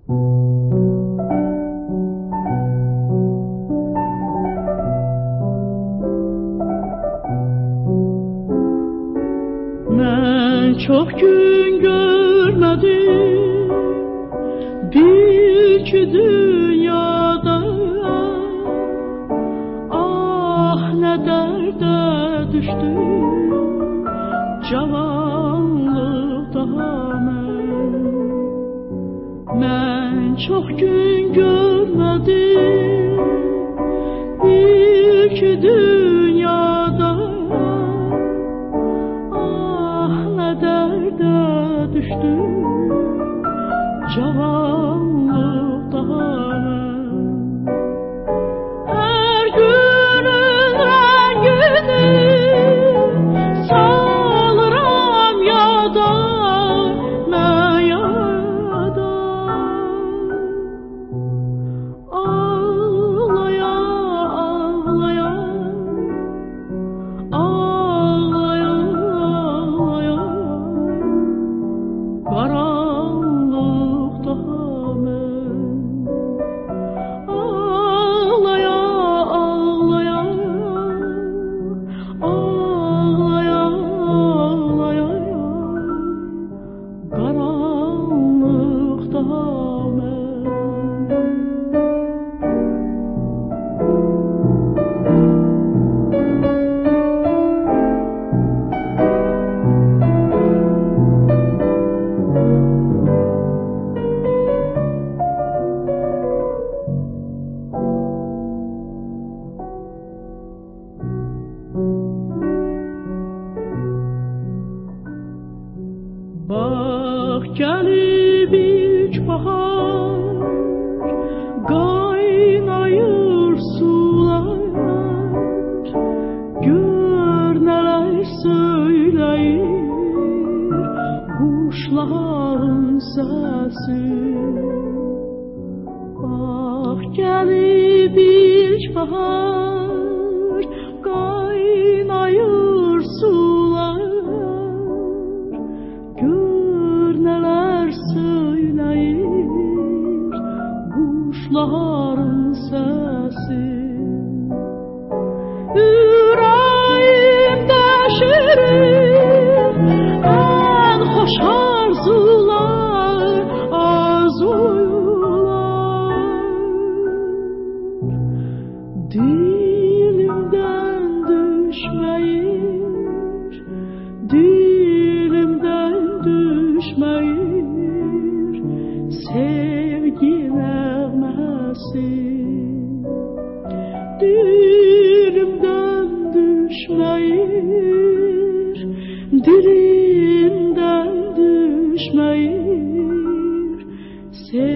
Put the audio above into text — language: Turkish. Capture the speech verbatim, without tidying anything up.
Ben çok gün görmedim bir ki dünyada, ah ne derde düştüm cavanlıkta mən. Ben çok gün görmedim bir ki dünyada, düştüm cavanlıkta mən. Her günün rengini salıram yada, mən yada. Ağlaya ağlaya ağlaya ağlaya karanlıkta mən. Ağlaya ağlaya ağlaya ağlaya karanlıkta mən. Bak gelip ilk bahar, kaynayır sular, gör neler söyleyir kuşların sesi. Bak gelip ilk bahar, kaynayır sular, kuşların sesi. Yüreğimde şirin en hoş arzular, arzular. Dilimden düşmeyir, dilimden düşmeyir sevgi nəğməsi. Dilimden düşmeyir, dilimden düşmeyir sevgi